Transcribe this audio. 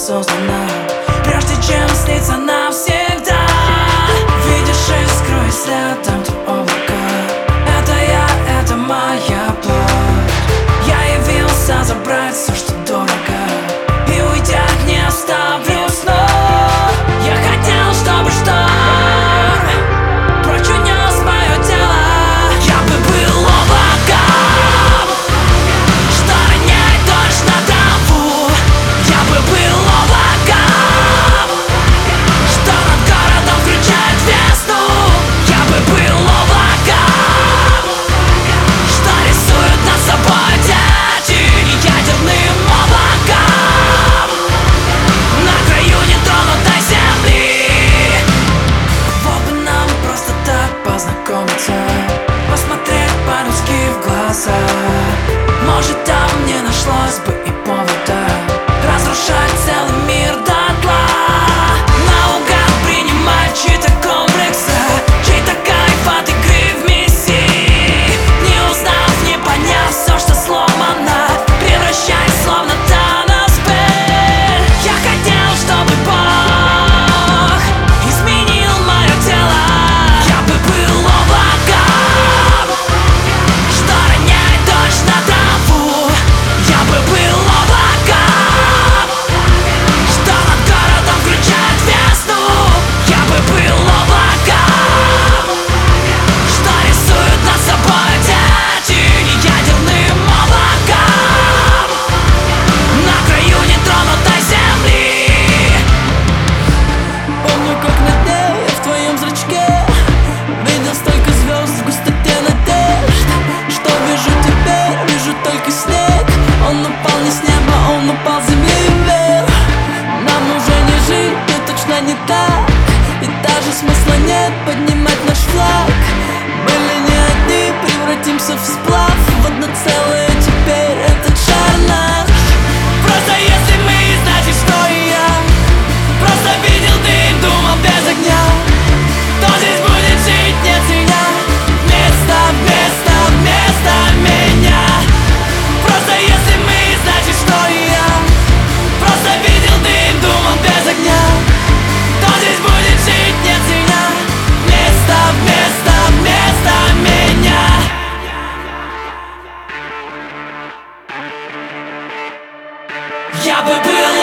создана, прежде чем снится навсегда. Видишь искру и след там, где облака. Это я, это моя плоть. Я явился забрать все, что дорого, и уйдя не оставлю снов. Я хотел, чтобы шторм прочь унес мое тело. Я бы был облаком, что роняет дождь на траву. Я бы был облаком, что над городом включает весну. Я бы был облаком, что рисует над собой тени ядерным облаком на краю нетронутой земли. Вот бы нам просто так познакомиться, посмотреть по-людски в глаза. Может, там не нашлось бы и повода разрушать целый мир дотла, наугад принимать чьи-то комплексы, чей-то кайф от игры в миссии. Не узнав, не поняв все, что сломано, превращаясь словно Танос Бель. Я хотел, чтобы Бог изменил мое тело. Я бы был облаком, что роняет дождь на траву. Я бы был облаком, что над городом включает весну. Я бы был облаком, что рисует над собой тени ядерным облаком на краю нетронутой земли. Помню, как на дне я в твоем зрачке видел столько звезд в густоте надежд, что вижу теперь, вижу только снег. Он упал не с неба, он упал с земли вверх. Нам уже не жить, но точно не так, и даже смысла нет поднимать наш флаг. Были не одни, превратимся в сплав, в одно целое теперь этот шар наш. Просто если мы, значит, что и я просто видел дым, думал без огня. Кто здесь будет жить, не ценя место, место, место меня. Просто если мы, значит, что и я просто видел дым, думал без огня. Кто здесь будет жить, не ценя место, место, место меня. Я бы был